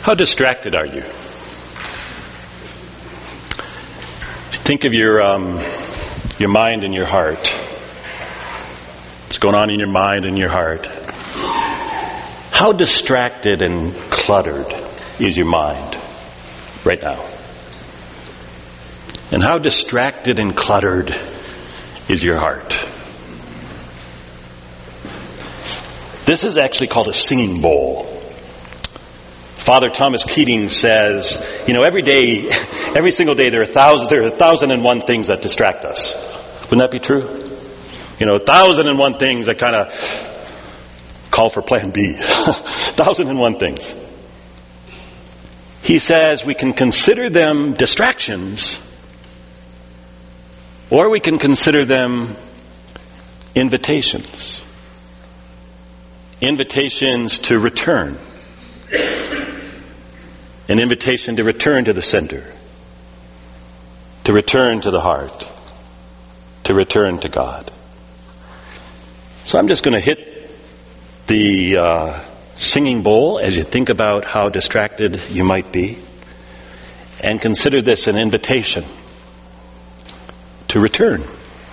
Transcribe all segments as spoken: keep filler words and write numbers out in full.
How distracted are you? Think of your um, your mind and your heart. What's going on in your mind and your heart? How distracted and cluttered is your mind right now? And how distracted and cluttered is your heart? This is actually called a singing bowl. Father Thomas Keating says, you know, every day, every single day, there are thousands, there are a thousand and one things that distract us. Wouldn't that be true? You know, a thousand and one things that kind of call for plan B. Thousand and one things. He says we can consider them distractions, or we can consider them invitations. Invitations to return. An invitation to return to the center. To return to the heart. To return to God. So I'm just going to hit the uh, singing bowl as you think about how distracted you might be. And consider this an invitation to return.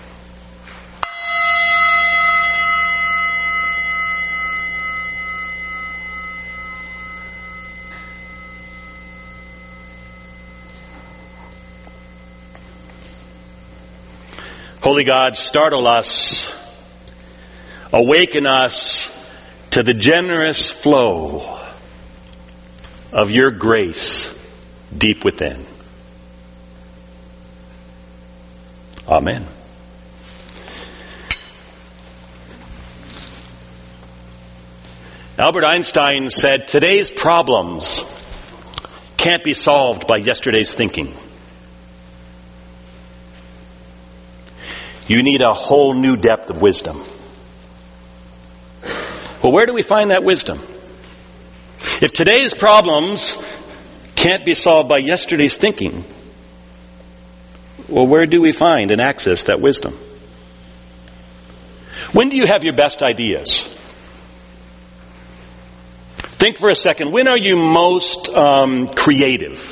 Holy God, startle us, awaken us to the generous flow of your grace deep within. Amen. Albert Einstein said, today's problems can't be solved by yesterday's thinking. You need a whole new depth of wisdom. Well, where do we find that wisdom? If today's problems can't be solved by yesterday's thinking, well, where do we find and access that wisdom? When do you have your best ideas? Think for a second. When are you most um, creative?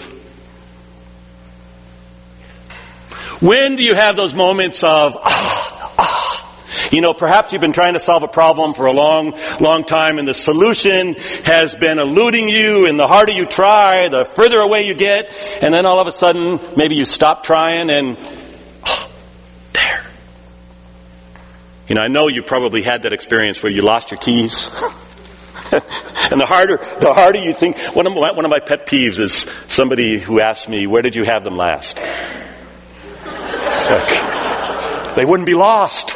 When do you have those moments of, ah, ah. You know, perhaps you've been trying to solve a problem for a long, long time and the solution has been eluding you, and the harder you try, the further away you get, and then all of a sudden, maybe you stop trying and, ah, there. You know, I know you probably had that experience where you lost your keys. And the harder, the harder you think, one of my, one of my pet peeves is somebody who asks me, where did you have them last? They wouldn't be lost.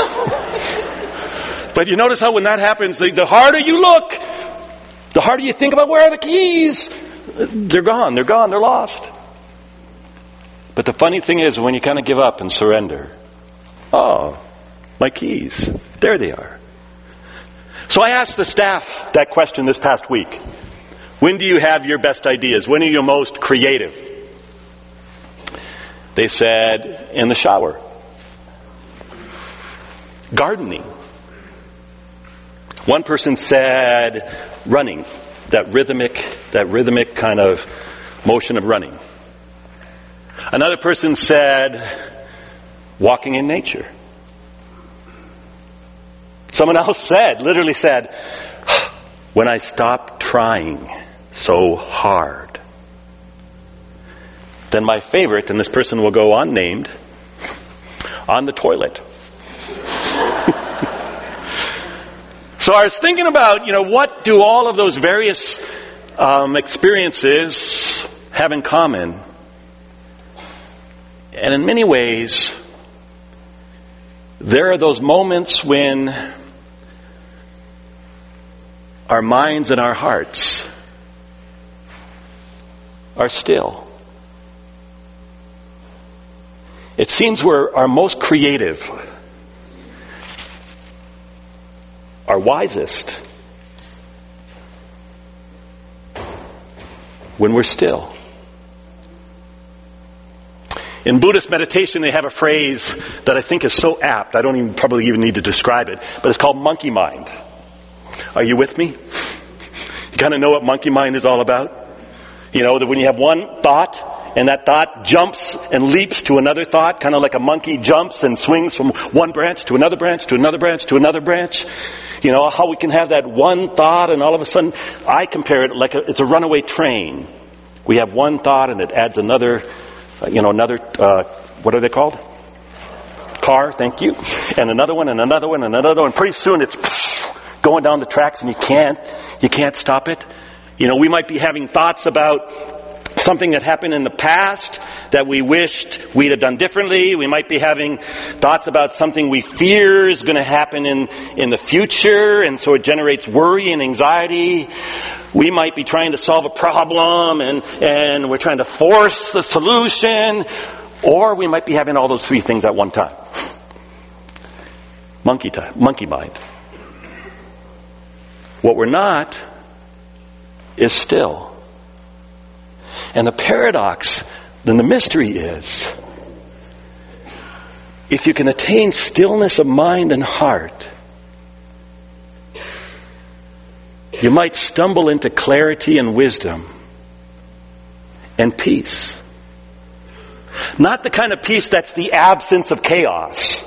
But you notice how when that happens, the, the harder you look, the harder you think about where are the keys. They're gone, they're gone, they're lost. But the funny thing is, when you kind of give up and surrender, oh, my keys, there they are. So I asked the staff that question this past week. When do you have your best ideas? When are you most creative? They said, in the shower. Gardening. One person said, running. That rhythmic, that rhythmic kind of motion of running. Another person said, walking in nature. Someone else said, literally said, when I stop trying so hard. Then my favorite, and this person will go unnamed, on the toilet. So I was thinking about, you know, what do all of those various um, experiences have in common? And in many ways, there are those moments when our minds and our hearts are still. It seems we're our most creative, our wisest, when we're still. In Buddhist meditation, they have a phrase that I think is so apt. I don't even probably even need to describe it, but it's called monkey mind. Are you with me? You kind of know what monkey mind is all about? You know, that when you have one thought, and that thought jumps and leaps to another thought, kind of like a monkey jumps and swings from one branch to another branch to another branch to another branch. You know, how we can have that one thought and all of a sudden, I compare it like a, it's a runaway train. We have one thought and it adds another, you know, another, uh, what are they called? Car, thank you. And another one and another one and another one. Pretty soon it's going down the tracks and you can't, you can't stop it. You know, we might be having thoughts about something that happened in the past that we wished we'd have done differently. We might be having thoughts about something we fear is going to happen in, in the future, and so it generates worry and anxiety. We might be trying to solve a problem and, and we're trying to force the solution, or we might be having all those three things at one time. Monkey time, monkey mind. What we're not is still. And the paradox, then the mystery is, if you can attain stillness of mind and heart, you might stumble into clarity and wisdom and peace. Not the kind of peace that's the absence of chaos,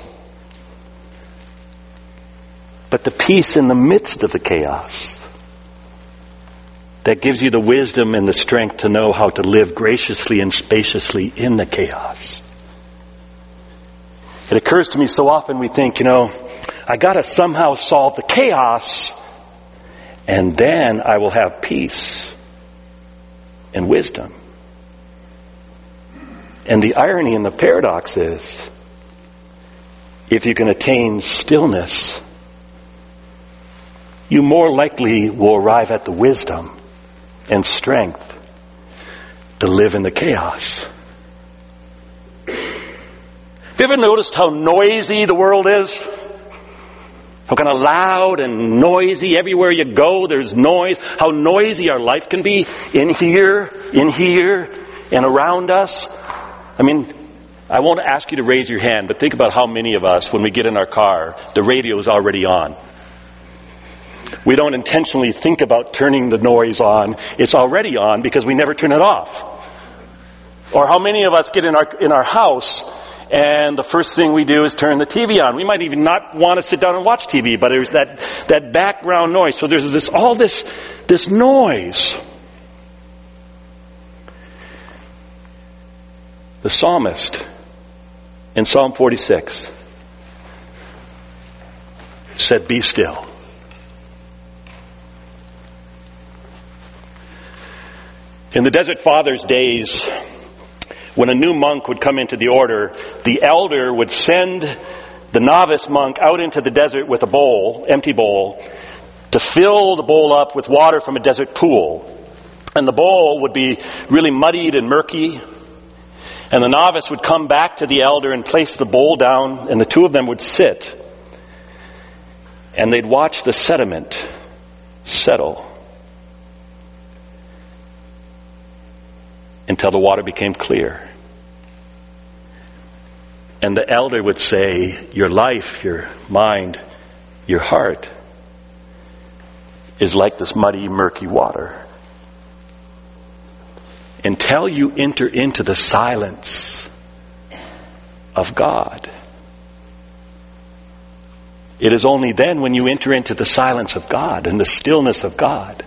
but the peace in the midst of the chaos that gives you the wisdom and the strength to know how to live graciously and spaciously in the chaos. It occurs to me so often we think, you know, I gotta somehow solve the chaos and then I will have peace and wisdom. And the irony and the paradox is, if you can attain stillness, you more likely will arrive at the wisdom and strength to live in the chaos. Have you ever noticed how noisy the world is? How kind of loud and noisy everywhere you go, there's noise. How noisy our life can be in here, in here, and around us. I mean, I won't ask you to raise your hand, but think about how many of us, when we get in our car, the radio is already on. We don't intentionally think about turning the noise on. It's already on because we never turn it off. Or how many of us get in our in our house and the first thing we do is turn the T V on. We might even not want to sit down and watch T V, but there's that, that background noise. So there's this all this this noise. The psalmist in Psalm forty-six said, "Be still." In the Desert Fathers' days, when a new monk would come into the order, the elder would send the novice monk out into the desert with a bowl, empty bowl, to fill the bowl up with water from a desert pool. And the bowl would be really muddied and murky. And the novice would come back to the elder and place the bowl down, and the two of them would sit. And they'd watch the sediment settle until the water became clear. And the elder would say, your life, your mind, your heart is like this muddy, murky water. Until you enter into the silence of God. It is only then, when you enter into the silence of God and the stillness of God,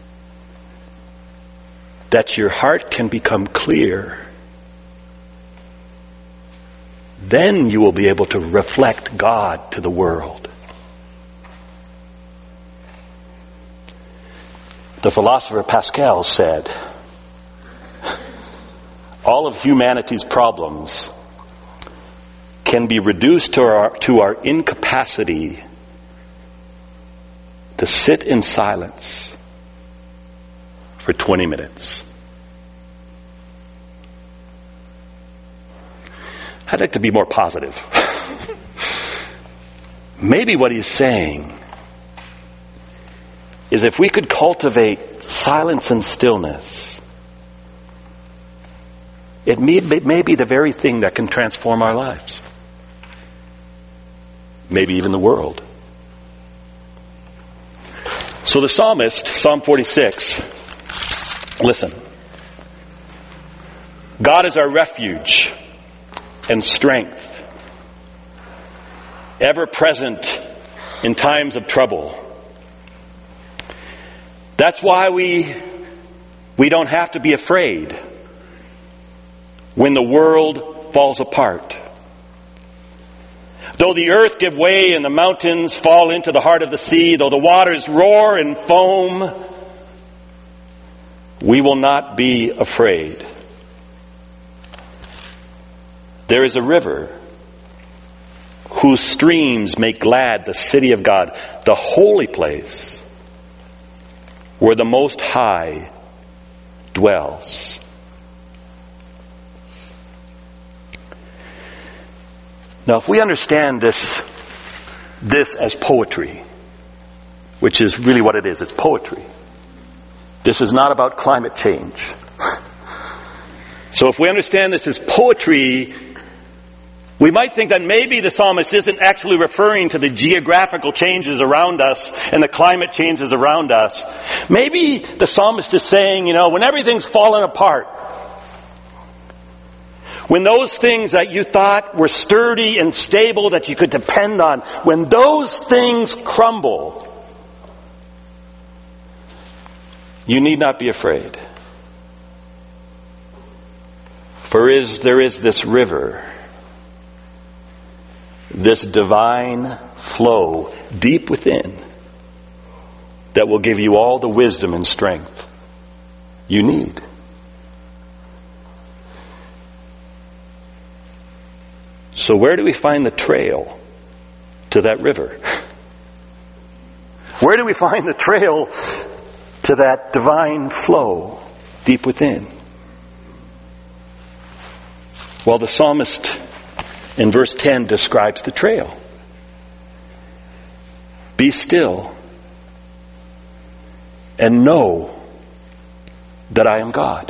that your heart can become clear. Then you will be able to reflect God to the world. The philosopher Pascal said, all of humanity's problems can be reduced to our, to our incapacity to sit in silence for twenty minutes. I'd like to be more positive. Maybe what he's saying is, if we could cultivate silence and stillness, it may, it may be the very thing that can transform our lives. Maybe even the world. So the psalmist, Psalm forty-six, listen. God is our refuge and strength, ever present in times of trouble. That's why we, we don't have to be afraid when the world falls apart. Though the earth give way and the mountains fall into the heart of the sea, though the waters roar and foam, we will not be afraid. There is a river whose streams make glad the city of God, the holy place where the Most High dwells. Now, if we understand this, this as poetry, which is really what it is, it's poetry. This is not about climate change. So if we understand this as poetry, we might think that maybe the psalmist isn't actually referring to the geographical changes around us and the climate changes around us. Maybe the psalmist is saying, you know, when everything's fallen apart, when those things that you thought were sturdy and stable that you could depend on, when those things crumble, you need not be afraid. For is there is this river, this divine flow deep within that will give you all the wisdom and strength you need. So where do we find the trail to that river? Where do we find the trail to that divine flow deep within? Well, the psalmist in verse ten describes the trail. Be still and know that I am God.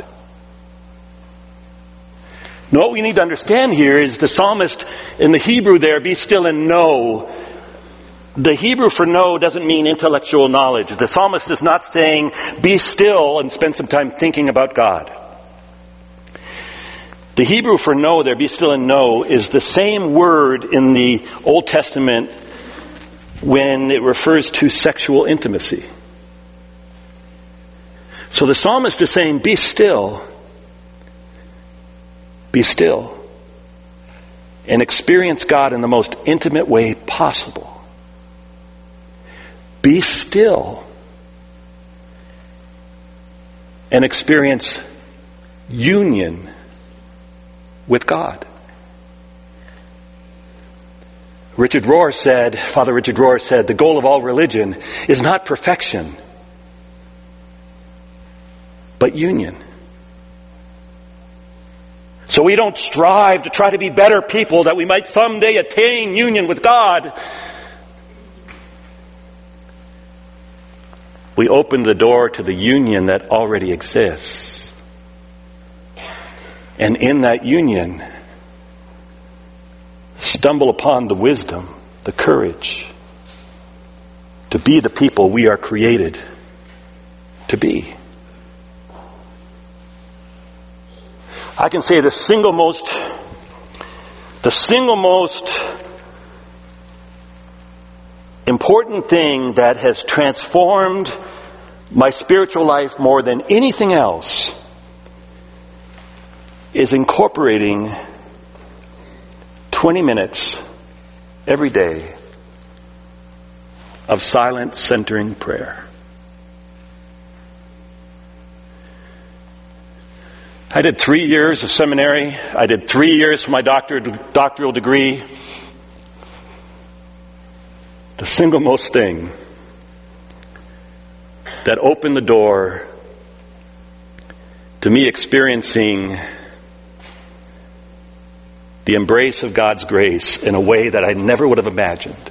Now, what we need to understand here is the psalmist in the Hebrew there, be still and know. The Hebrew for know doesn't mean intellectual knowledge. The psalmist is not saying, be still and spend some time thinking about God. The Hebrew for know there, be still and know, is the same word in the Old Testament when it refers to sexual intimacy. So the psalmist is saying, be still, be still, and experience God in the most intimate way possible. Be still and experience union with God. Richard Rohr said, Father Richard Rohr said, the goal of all religion is not perfection, but union. So we don't strive to try to be better people that we might someday attain union with God. We open the door to the union that already exists. And in that union, stumble upon the wisdom, the courage to be the people we are created to be. I can say the single most, the single most important thing that has transformed my spiritual life more than anything else is incorporating twenty minutes every day of silent, centering prayer. I did three years of seminary. I did three years for my doctor, doctoral degree. The single most thing that opened the door to me experiencing the embrace of God's grace in a way that I never would have imagined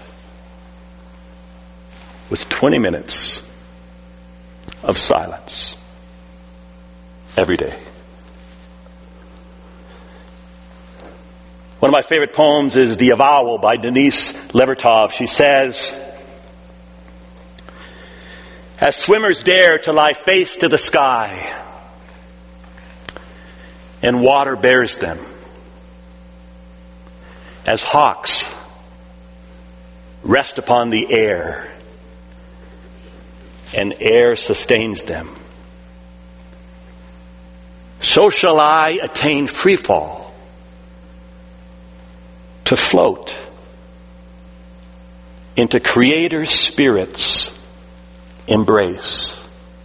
was twenty minutes of silence every day. One of my favorite poems is The Avowal by Denise Levertov. She says, as swimmers dare to lie face to the sky and water bears them. As hawks rest upon the air, and air sustains them, so shall I attain free fall, to float into Creator's Spirit's embrace,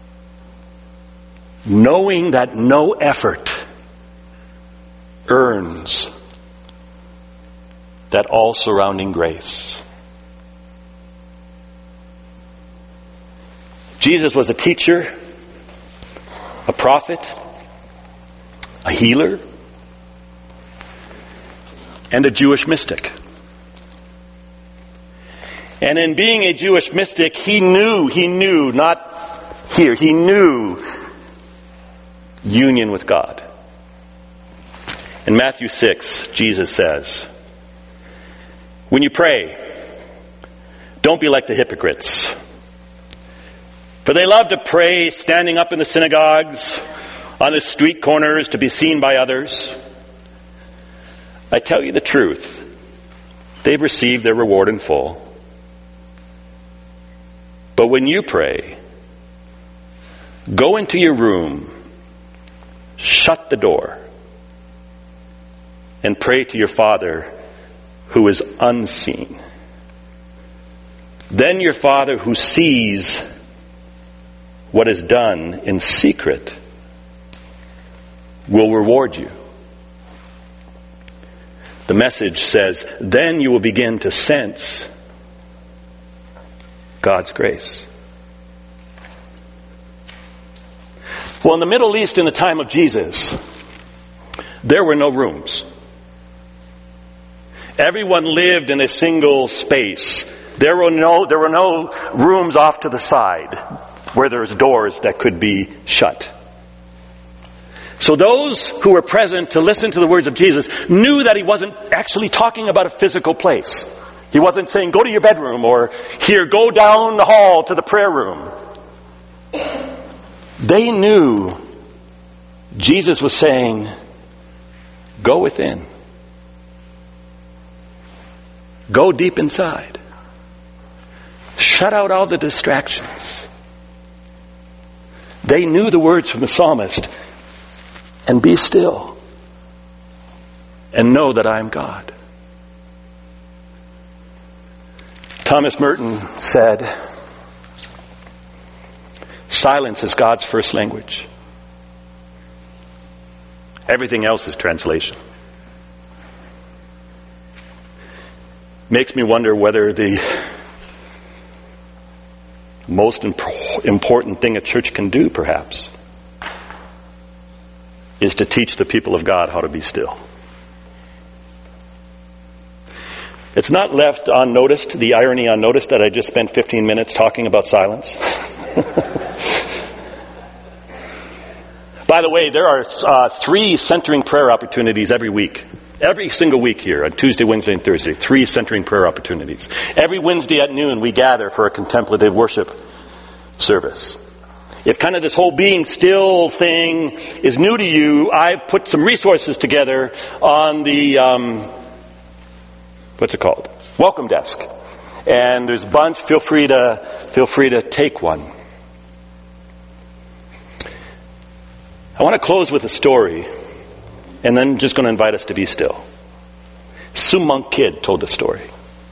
knowing that no effort earns that all-surrounding grace. Jesus was a teacher, a prophet, a healer, and a Jewish mystic. And in being a Jewish mystic, he knew, he knew, not here, he knew union with God. In Matthew six, Jesus says, when you pray, don't be like the hypocrites. For they love to pray standing up in the synagogues, on the street corners to be seen by others. I tell you the truth, they've received their reward in full. But when you pray, go into your room, shut the door, and pray to your Father who is unseen. Then your Father who sees what is done in secret will reward you. The Message says, then you will begin to sense God's grace. Well, in the Middle East in the time of Jesus, there were no rooms. Everyone lived in a single space. There were no, there were no rooms off to the side where there's doors that could be shut. So those who were present to listen to the words of Jesus knew that he wasn't actually talking about a physical place. He wasn't saying, go to your bedroom, or here, go down the hall to the prayer room. They knew Jesus was saying, go within. Go deep inside. Shut out all the distractions. They knew the words from the psalmist, and be still, and know that I am God. Thomas Merton said, silence is God's first language. Everything else is translation. Makes me wonder whether the most imp- important thing a church can do, perhaps, is to teach the people of God how to be still. It's not left unnoticed, the irony unnoticed, that I just spent fifteen minutes talking about silence. By the way, there are uh, three centering prayer opportunities every week. Every single week here, on Tuesday, Wednesday, and Thursday, three centering prayer opportunities. Every Wednesday at noon, we gather for a contemplative worship service. If kind of this whole being still thing is new to you, I've put some resources together on the, um, what's it called? Welcome desk. And there's a bunch. Feel free to, feel free to take one. I want to close with a story, and then just going to invite us to be still. Sue Monk Kidd told the story.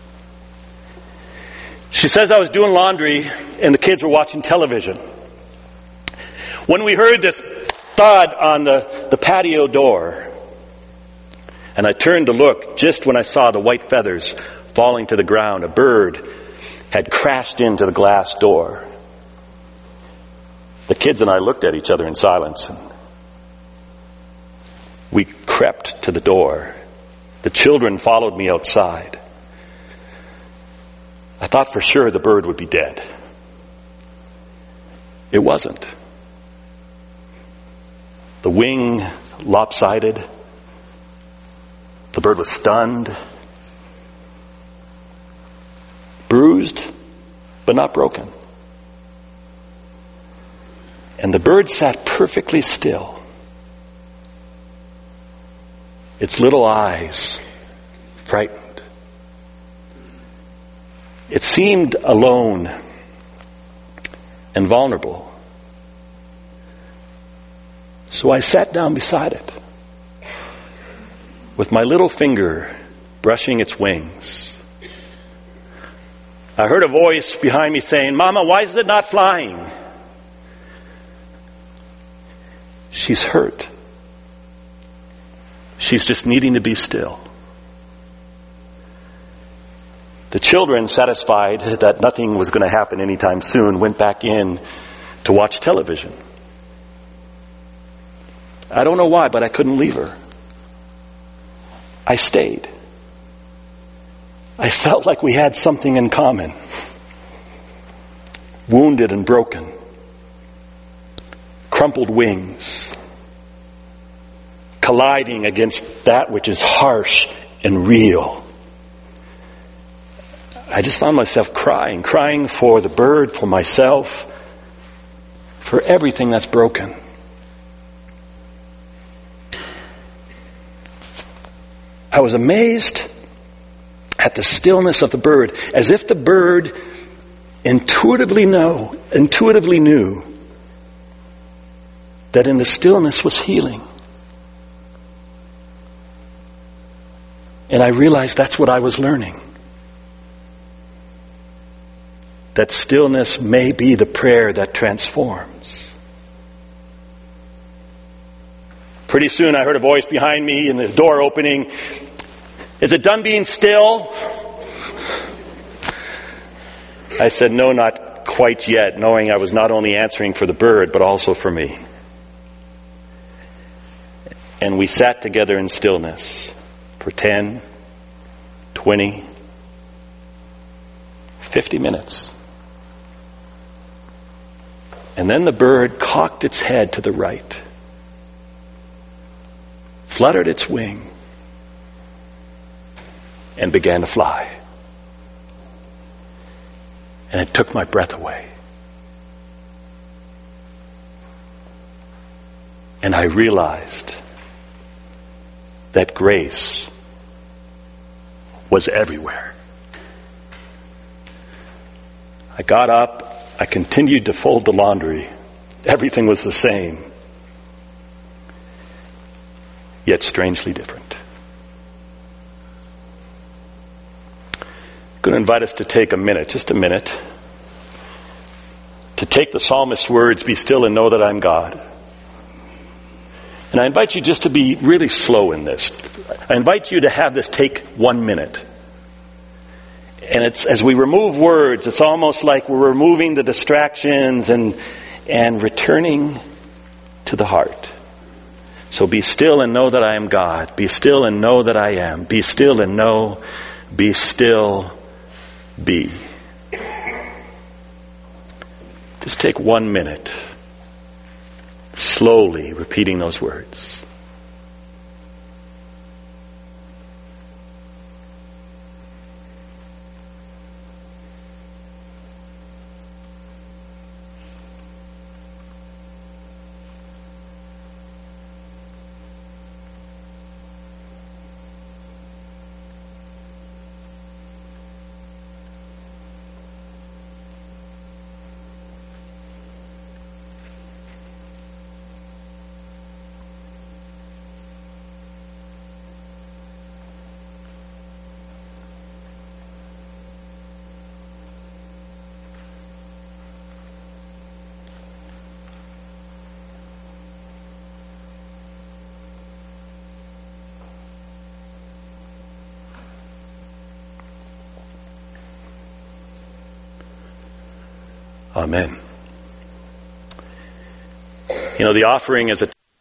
She says, I was doing laundry, and the kids were watching television, when we heard this thud on the, the patio door. And I turned to look just when I saw the white feathers falling to the ground. A bird had crashed into the glass door. The kids and I looked at each other in silence, and we crept to the door. The children followed me outside. I thought for sure the bird would be dead. It wasn't. The wing lopsided. The bird was stunned. Bruised, but not broken. And the bird sat perfectly still. its little eyes frightened. It seemed alone and vulnerable. So I sat down beside it, with my little finger brushing its wings. I heard a voice behind me saying, "Mama, why is it not flying?" She's hurt. She's just needing to be still. The children, satisfied that nothing was going to happen anytime soon, went back in to watch television. I don't know why, but I couldn't leave her. I stayed. I felt like we had something in common. Wounded and broken. Crumpled wings. Colliding against that which is harsh and real. I just found myself crying, crying for the bird, for myself, for everything that's broken. I was amazed at the stillness of the bird, as if the bird intuitively know, intuitively knew that in the stillness was healing. And I realized that's what I was learning. That stillness may be the prayer that transforms. Pretty soon I heard a voice behind me and the door opening. "Is it done being still?" I said, "No, not quite yet," knowing I was not only answering for the bird, but also for me. And we sat together in stillness for ten, twenty, fifty minutes. And then the bird cocked its head to the right, fluttered its wing, and began to fly. And it took my breath away. And I realized that grace was everywhere. I got up. I continued to fold the laundry. Everything was the same, yet strangely different. I'm going to invite us to take a minute, just a minute, to take the psalmist's words, "Be still and know that I'm God." And I invite you just to be really slow in this. I invite you to have this take one minute. And it's, as we remove words, it's almost like we're removing the distractions and, and returning to the heart. So be still and know that I am God. Be still and know that I am. Be still and know. Be still. Be. Just take one minute, slowly repeating those words. Amen. You know, the offering is a